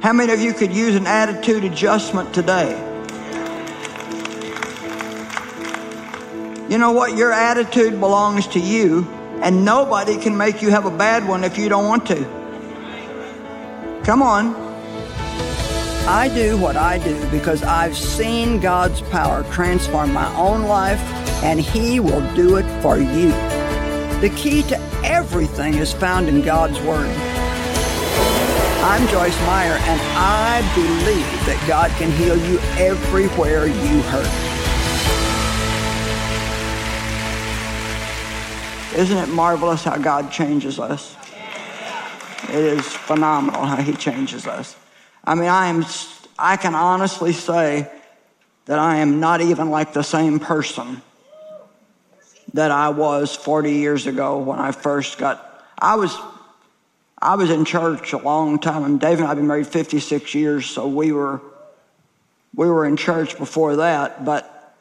How many of you could use an attitude adjustment today? You know what? Your attitude belongs to you, and nobody can make you have a bad one if you don't want to. Come on. I do what I do because I've seen God's power transform my own life, and He will do it for you. The key to everything is found in God's Word. I'm Joyce Meyer, and I believe that God can heal you everywhere you hurt. Isn't it marvelous how God changes us? It is phenomenal how He changes us. I mean, I can honestly say that I am not even like the same person that I was 40 years ago when I first got. I was in church a long time, and Dave and I have been married 56 years, so we were in church before that. But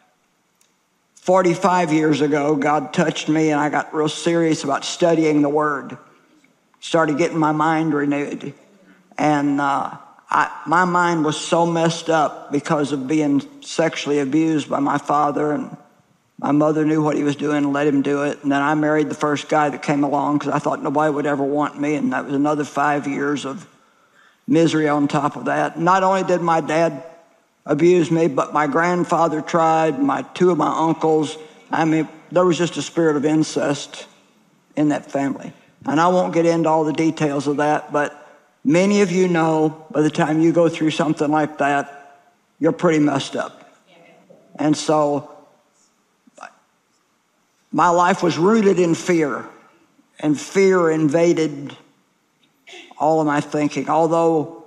45 years ago, God touched me, and I got real serious about studying the Word. Started getting my mind renewed, and my mind was so messed up because of being sexually abused by my father, and my mother knew what he was doing and let him do it. And then I married the first guy that came along because I thought nobody would ever want me, and that was another 5 years of misery on top of that. Not only did my dad abuse me, but my grandfather tried, two of my uncles. I mean, there was just a spirit of incest in that family. And I won't get into all the details of that, but many of you know by the time you go through something like that, you're pretty messed up. And so my life was rooted in fear, and fear invaded all of my thinking. Although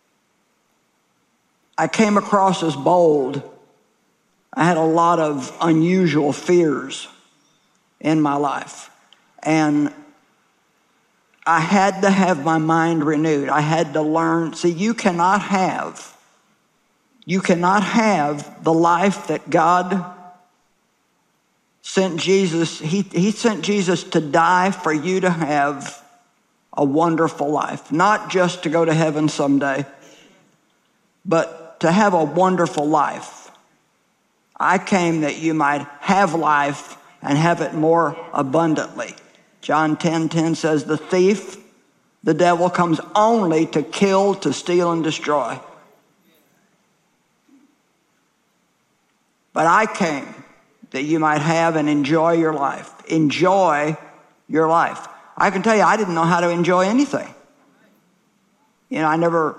I came across as bold, I had a lot of unusual fears in my life. And I had to have my mind renewed. I had to learn. See, you cannot have the life that God sent Jesus. He sent Jesus to die for you to have a wonderful life. Not just to go to heaven someday, but to have a wonderful life. I came that you might have life and have it more abundantly. John 10:10 says, the thief, the devil, comes only to kill, to steal, and destroy. But I came that you might have and enjoy your life. Enjoy your life. I can tell you, I didn't know how to enjoy anything. You know,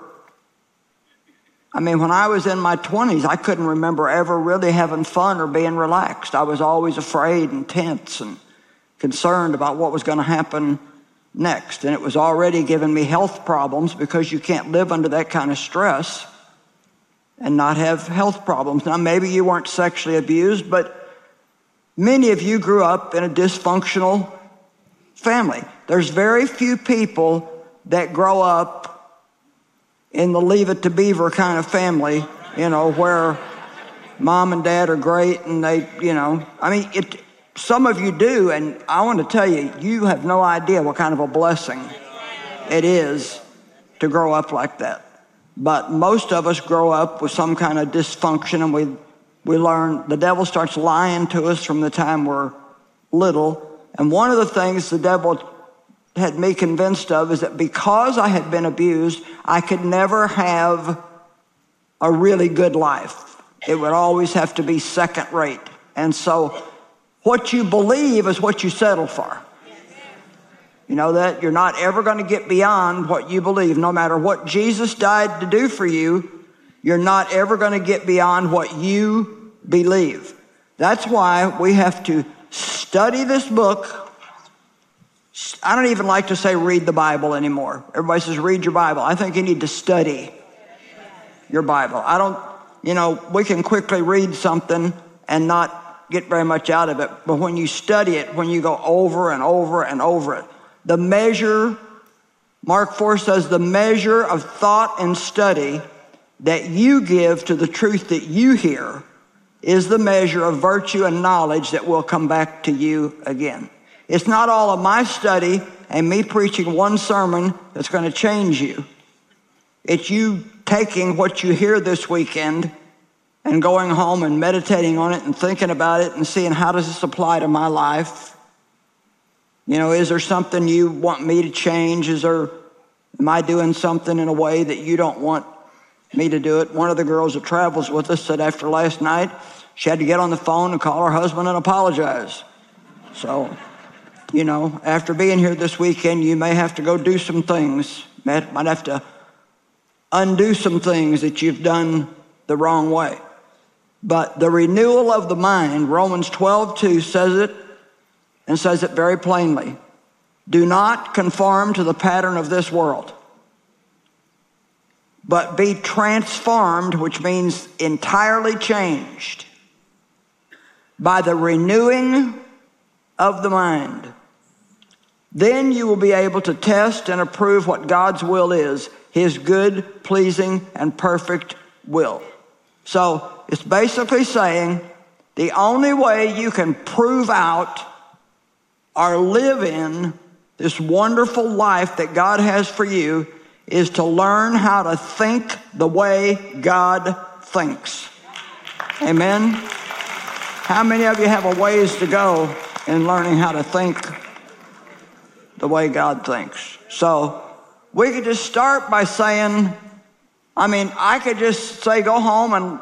when I was in my 20s, I couldn't remember ever really having fun or being relaxed. I was always afraid and tense and concerned about what was going to happen next. And it was already giving me health problems, because you can't live under that kind of stress and not have health problems. Now, maybe you weren't sexually abused, but many of you grew up in a dysfunctional family. There's very few people that grow up in the Leave It to Beaver kind of family, where mom and dad are great and they, some of you do, and I want to tell you, you have no idea what kind of a blessing it is to grow up like that. But most of us grow up with some kind of dysfunction, and we learn, the devil starts lying to us from the time we're little. And one of the things the devil had me convinced of is that because I had been abused, I could never have a really good life. It would always have to be second rate. And so what you believe is what you settle for. You know that? You're not ever going to get beyond what you believe. No matter what Jesus died to do for you, you're not ever going to get beyond what you believe. That's why we have to study this book. I don't even like to say read the Bible anymore. Everybody says read your Bible. I think you need to study your Bible. We can quickly read something and not get very much out of it. But when you study it, when you go over and over and over it, the measure, Mark 4 says, the measure of thought and study that you give to the truth that you hear is the measure of virtue and knowledge that will come back to you again. It's not all of my study and me preaching one sermon that's going to change you. It's you taking what you hear this weekend and going home and meditating on it and thinking about it and seeing, how does this apply to my life? You know, is there something you want me to change? Am I doing something in a way that you don't want me to do it? One of the girls that travels with us said after last night, she had to get on the phone and call her husband and apologize. So, you know, after being here this weekend, you may have to go do some things. Might have to undo some things that you've done the wrong way. But the renewal of the mind, Romans 12:2 says it, and says it very plainly. Do not conform to the pattern of this world, but be transformed, which means entirely changed, by the renewing of the mind. Then you will be able to test and approve what God's will is, his good, pleasing, and perfect will. So it's basically saying the only way you can prove out or live in this wonderful life that God has for you is to learn how to think the way God thinks. Amen? How many of you have a ways to go in learning how to think the way God thinks? So we could just start by saying, I could just say, go home and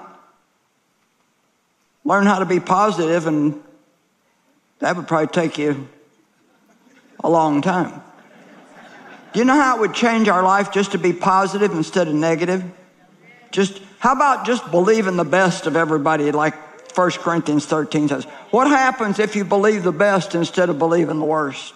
learn how to be positive, and that would probably take you a long time. Do you know how it would change our life just to be positive instead of negative? How about just believing the best of everybody, like 1 Corinthians 13 says? What happens if you believe the best instead of believing the worst?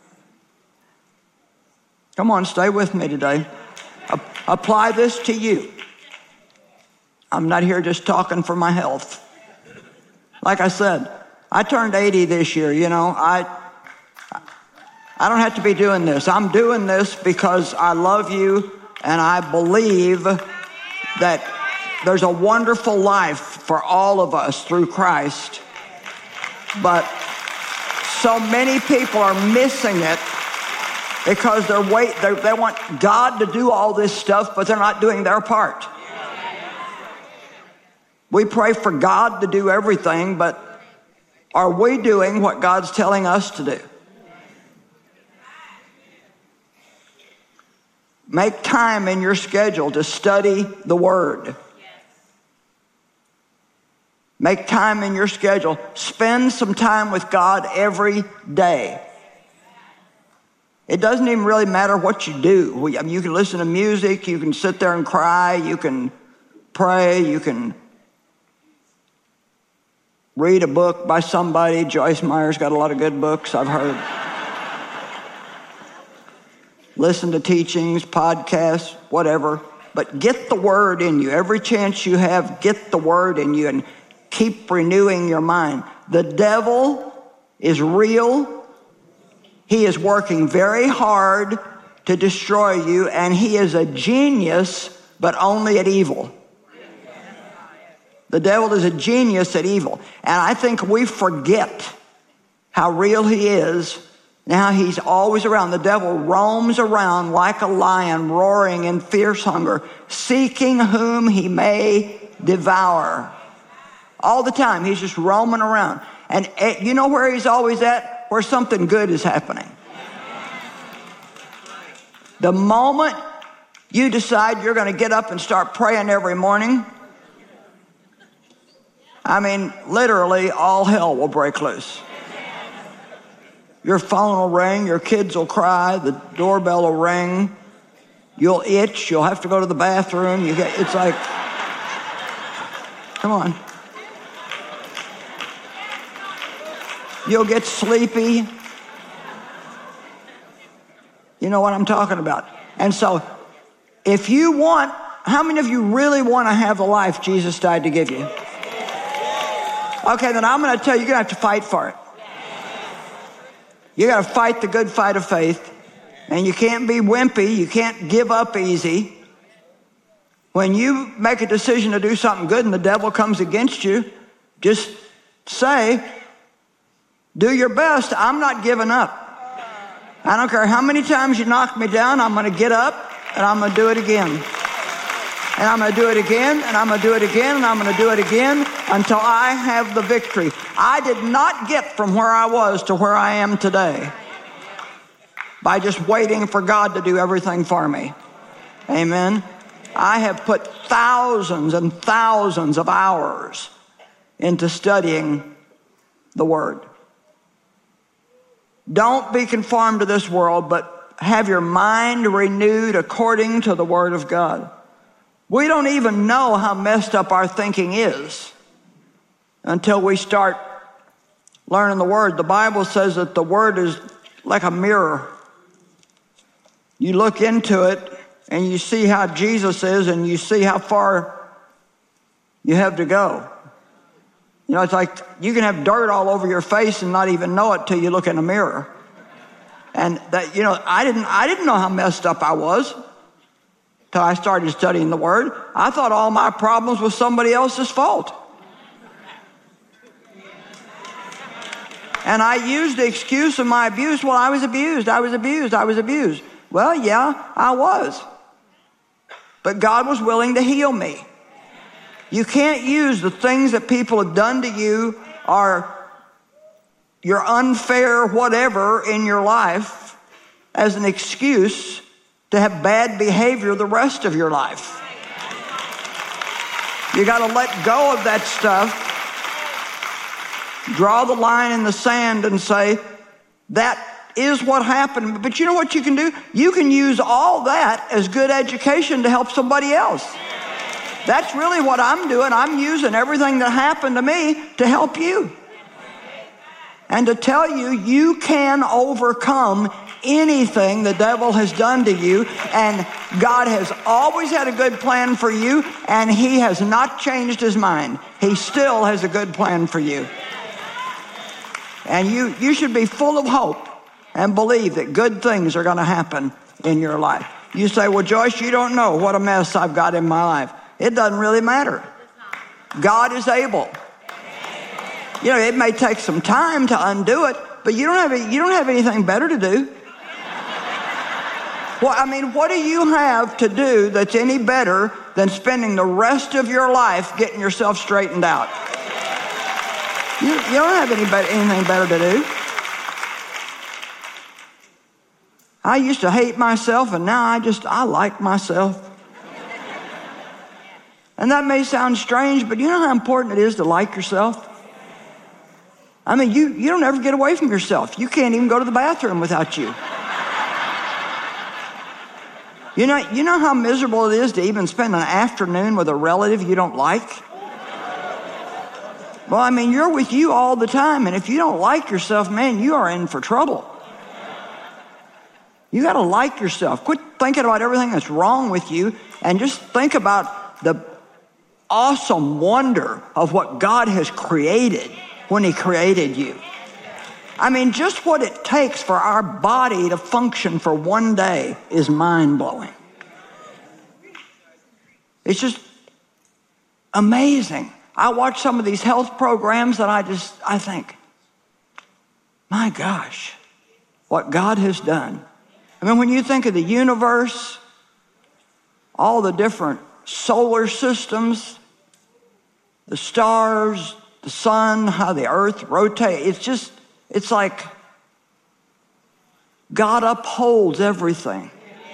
Come on, stay with me today. Apply this to you. I'm not here just talking for my health. Like I said, I turned 80 this year. You know, I don't have to be doing this. I'm doing this because I love you and I believe that there's a wonderful life for all of us through Christ. But so many people are missing it because they want God to do all this stuff, but they're not doing their part. We pray for God to do everything, but are we doing what God's telling us to do? Make time in your schedule to study the Word. Make time in your schedule. Spend some time with God every day. It doesn't even really matter what you do. You can listen to music, you can sit there and cry, you can pray, you can read a book by somebody. Joyce Meyer's got a lot of good books, I've heard. Listen to teachings, podcasts, whatever. But get the Word in you. Every chance you have, get the Word in you and keep renewing your mind. The devil is real. He is working very hard to destroy you, and he is a genius, but only at evil. The devil is a genius at evil. And I think we forget how real he is. Now he's always around. The devil roams around like a lion, roaring in fierce hunger, seeking whom he may devour. All the time, he's just roaming around. And you know where he's always at? Where something good is happening. The moment you decide you're going to get up and start praying every morning, literally all hell will break loose. Your phone will ring, your kids will cry, the doorbell will ring, you'll itch, you'll have to go to the bathroom. It's like, come on. You'll get sleepy. You know what I'm talking about. And so, if you want, how many of you really want to have the life Jesus died to give you? Okay, then I'm going to tell you, you're going to have to fight for it. You got to fight the good fight of faith. And you can't be wimpy. You can't give up easy. When you make a decision to do something good and the devil comes against you, just say, do your best. I'm not giving up. I don't care how many times you knock me down, I'm going to get up and I'm going to do it again. And I'm going to do it again, and I'm going to do it again, and I'm going to do it again until I have the victory. I did not get from where I was to where I am today by just waiting for God to do everything for me. Amen. I have put thousands and thousands of hours into studying the Word. Don't be conformed to this world, but have your mind renewed according to the Word of God. We don't even know how messed up our thinking is until we start learning the Word. The Bible says that the Word is like a mirror. You look into it and you see how Jesus is, and you see how far you have to go. You know, it's like you can have dirt all over your face and not even know it till you look in a mirror. And that, you know, I didn't know how messed up I was till I started studying the Word. I thought all my problems was somebody else's fault. And I used the excuse of my abuse. Well, I was abused. Well, yeah, I was. But God was willing to heal me. You can't use the things that people have done to you or your unfair whatever in your life as an excuse to have bad behavior the rest of your life. You got to let go of that stuff. Draw the line in the sand and say, that is what happened. But you know what you can do? You can use all that as good education to help somebody else. That's really what I'm doing. I'm using everything that happened to me to help you. And to tell you, you can overcome anything the devil has done to you. And God has always had a good plan for you, and He has not changed His mind. He still has a good plan for you. And you should be full of hope and believe that good things are going to happen in your life. You say, well, Joyce, you don't know what a mess I've got in my life. It doesn't really matter. God is able. You know, it may take some time to undo it, but you don't have anything better to do. Well, I mean, what do you have to do that's any better than spending the rest of your life getting yourself straightened out? You don't have anything better to do. I used to hate myself, and now I like myself. And that may sound strange, but you know how important it is to like yourself? I mean, you don't ever get away from yourself. You can't even go to the bathroom without you. You know how miserable it is to even spend an afternoon with a relative you don't like? Well, I mean, you're with you all the time, and if you don't like yourself, man, you are in for trouble. You got to like yourself. Quit thinking about everything that's wrong with you, and just think about the awesome wonder of what God has created when He created you. I mean, just what it takes for our body to function for one day is mind-blowing. It's just amazing. I watch some of these health programs and I think, my gosh, what God has done. I mean, when you think of the universe, all the different solar systems, the stars, the sun, how the earth rotates, it's like God upholds everything.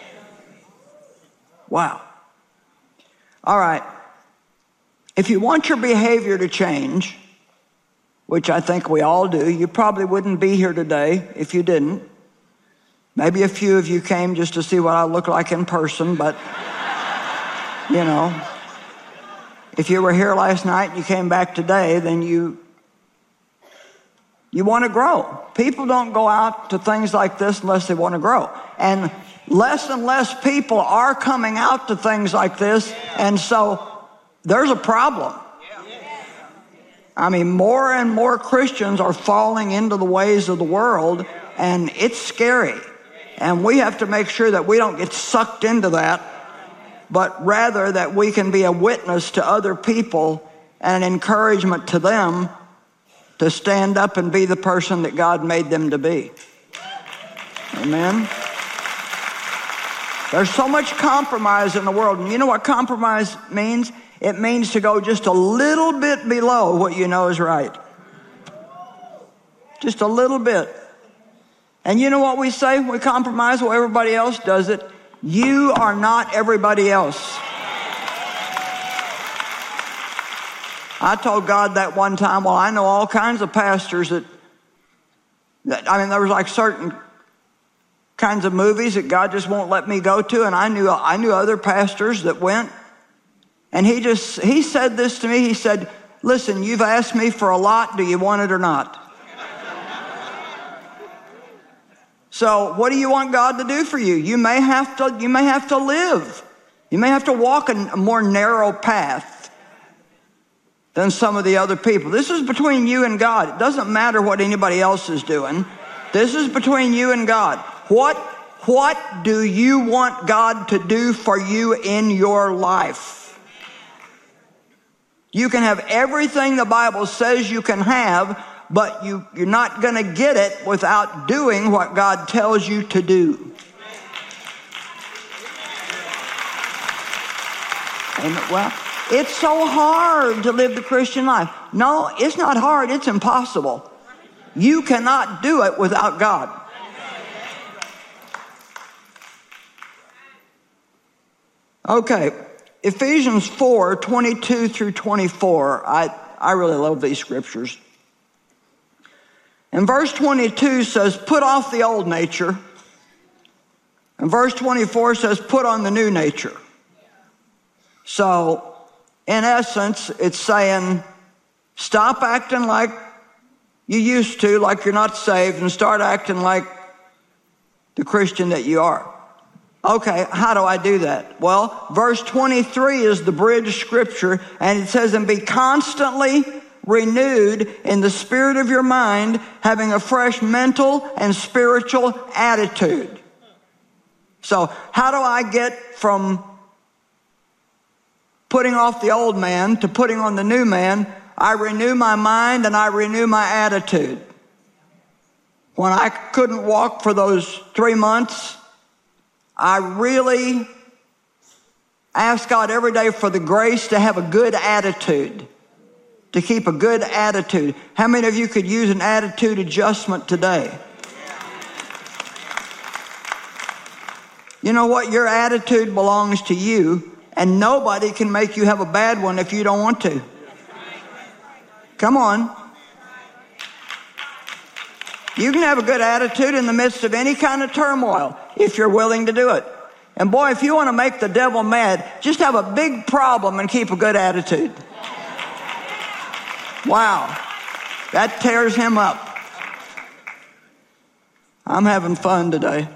Wow. All right. If you want your behavior to change, which I think we all do, you probably wouldn't be here today if you didn't. Maybe a few of you came just to see what I look like in person, but, you know, if you were here last night and you came back today, then you want to grow. People don't go out to things like this unless they want to grow. And less people are coming out to things like this, and so there's a problem. I mean, more and more Christians are falling into the ways of the world, and it's scary. And we have to make sure that we don't get sucked into that, but rather that we can be a witness to other people and an encouragement to them to stand up and be the person that God made them to be. Amen. There's so much compromise in the world. And you know what compromise means? It means to go just a little bit below what you know is right. Just a little bit. And you know what we say when we compromise? Well, everybody else does it. You are not everybody else. I told God that one time, well, I know all kinds of pastors that there was like certain kinds of movies that God just won't let me go to, and I knew other pastors that went, and he said this to me. He said, listen, you've asked me for a lot. Do you want it or not? So what do you want God to do for you? You may have to live. You may have to walk a more narrow path than some of the other people. This is between you and God. It doesn't matter what anybody else is doing. This is between you and God. What do you want God to do for you in your life? You can have everything the Bible says you can have, but you're not going to get it without doing what God tells you to do. And, well, it's so hard to live the Christian life. No, it's not hard. It's impossible. You cannot do it without God. Okay, Ephesians 4:22 through 24. I really love these scriptures. And verse 22 says, put off the old nature. And verse 24 says, put on the new nature. So, in essence, it's saying, stop acting like you used to, like you're not saved, and start acting like the Christian that you are. Okay, how do I do that? Well, verse 23 is the bridge scripture, and it says, and be constantly renewed in the spirit of your mind, having a fresh mental and spiritual attitude. So, how do I get from putting off the old man to putting on the new man? I renew my mind and I renew my attitude. When I couldn't walk for those 3 months, I really asked God every day for the grace to have a good attitude, to keep a good attitude. How many of you could use an attitude adjustment today? You know what? Your attitude belongs to you, and nobody can make you have a bad one if you don't want to. Come on. You can have a good attitude in the midst of any kind of turmoil if you're willing to do it. And boy, if you want to make the devil mad, just have a big problem and keep a good attitude. Wow, that tears him up. I'm having fun today.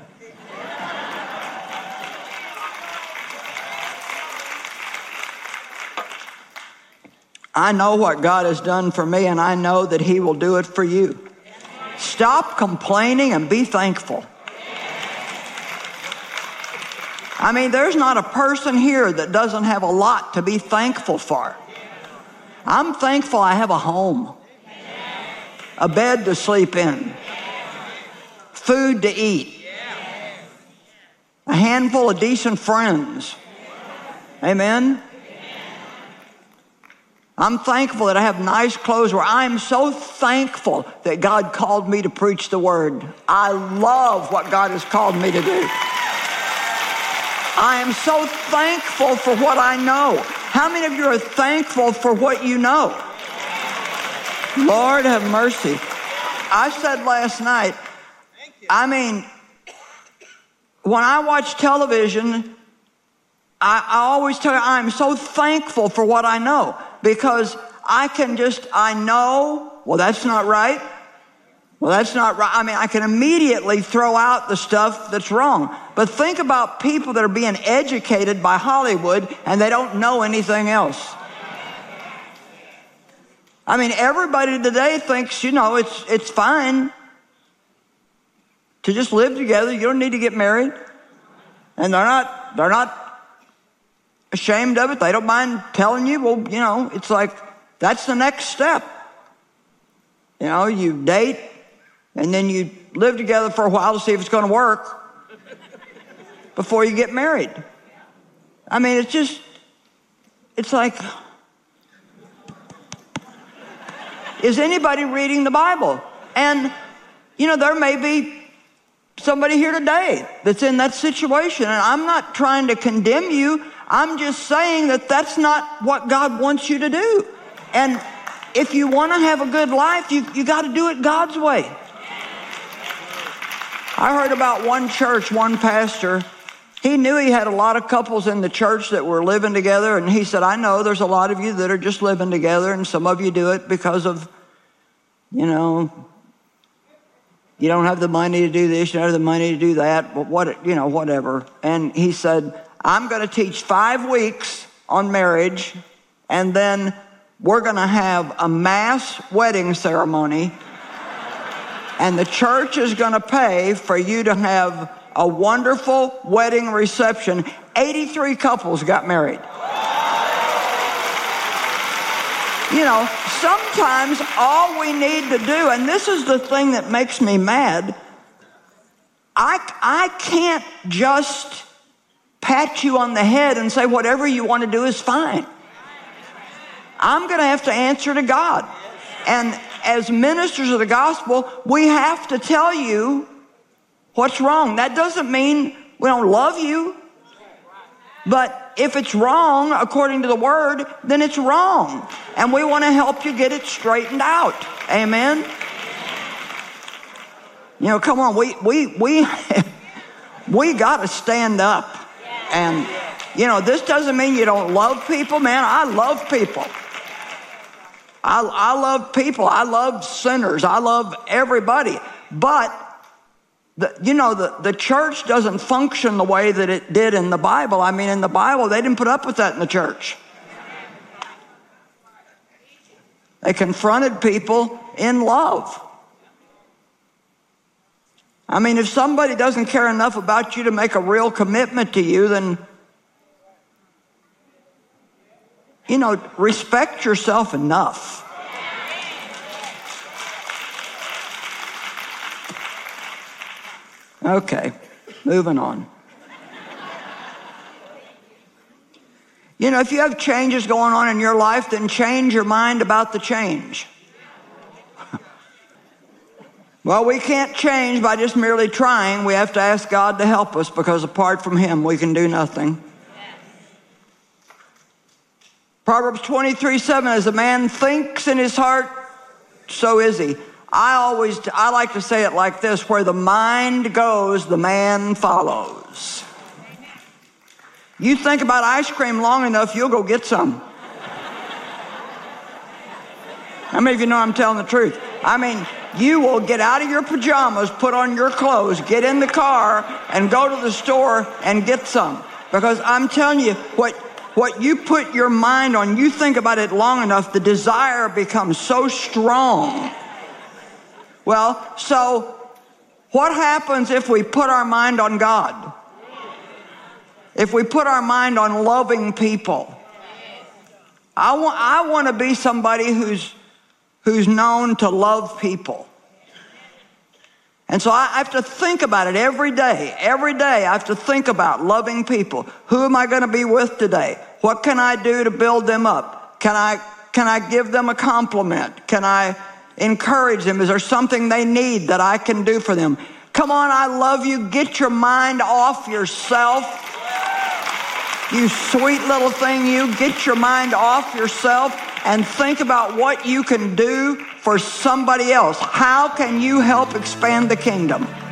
I know what God has done for me, and I know that He will do it for you. Stop complaining and be thankful. I mean, there's not a person here that doesn't have a lot to be thankful for. I'm thankful I have a home, a bed to sleep in, food to eat, a handful of decent friends. Amen? I'm thankful that I have nice clothes. I'm so thankful that God called me to preach the word. I love what God has called me to do. I am so thankful for what I know. How many of you are thankful for what you know? Lord have mercy. I said last night, I mean, when I watch television, I always tell you I'm so thankful for what I know, because I know, well, that's not right. Well, that's not right. I mean, I can immediately throw out the stuff that's wrong. But think about people that are being educated by Hollywood and they don't know anything else. I mean, everybody today thinks, it's fine to just live together. You don't need to get married. And they're not ashamed of it. They don't mind telling you, well, it's like, that's the next step. You date, and then you live together for a while to see if it's going to work. before you get married. I mean, it's like, is anybody reading the Bible? And, you know, there may be somebody here today that's in that situation, and I'm not trying to condemn you. I'm just saying that that's not what God wants you to do. And if you want to have a good life, you got to do it God's way. I heard about one church, one pastor. He knew he had a lot of couples in the church that were living together, and he said, I know there's a lot of you that are just living together, and some of you do it because of, you know, you don't have the money to do this, you don't have the money to do that, but whatever. And he said, I'm going to teach 5 weeks on marriage, and then we're going to have a mass wedding ceremony, and the church is going to pay for you to have a wonderful wedding reception. 83 couples got married. You know, sometimes all we need to do, and this is the thing that makes me mad, I can't just pat you on the head and say whatever you want to do is fine. I'm going to have to answer to God. And as ministers of the gospel, we have to tell you what's wrong. That doesn't mean we don't love you. But if it's wrong according to the word, then it's wrong. And we want to help you get it straightened out. Amen? You know, come on, we got to stand up. And, you know, this doesn't mean you don't love people, man. I love people. I love people. I love sinners. I love everybody. But the church doesn't function the way that it did in the Bible. I mean, in the Bible, they didn't put up with that in the church. They confronted people in love. I mean, if somebody doesn't care enough about you to make a real commitment to you, then, you know, respect yourself enough. Okay, moving on. You know, if you have changes going on in your life, then change your mind about the change. Well, we can't change by just merely trying. We have to ask God to help us, because apart from Him, we can do nothing. Proverbs 23:7, as a man thinks in his heart, so is he. I like to say it like this: where the mind goes, the man follows. You think about ice cream long enough, you'll go get some. How many of you know I'm telling the truth? I mean, you will get out of your pajamas, put on your clothes, get in the car, and go to the store and get some. Because I'm telling you, what you put your mind on, you think about it long enough, the desire becomes so strong. Well, so what happens if we put our mind on God? If we put our mind on loving people? I want to be somebody who's known to love people. And so I have to think about it every day. Every day I have to think about loving people. Who am I going to be with today? What can I do to build them up? Can I give them a compliment? Can I encourage them? Is there something they need that I can do for them? Come on, I love you. Get your mind off yourself. You sweet little thing, you. Get your mind off yourself and think about what you can do for somebody else. How can you help expand the kingdom?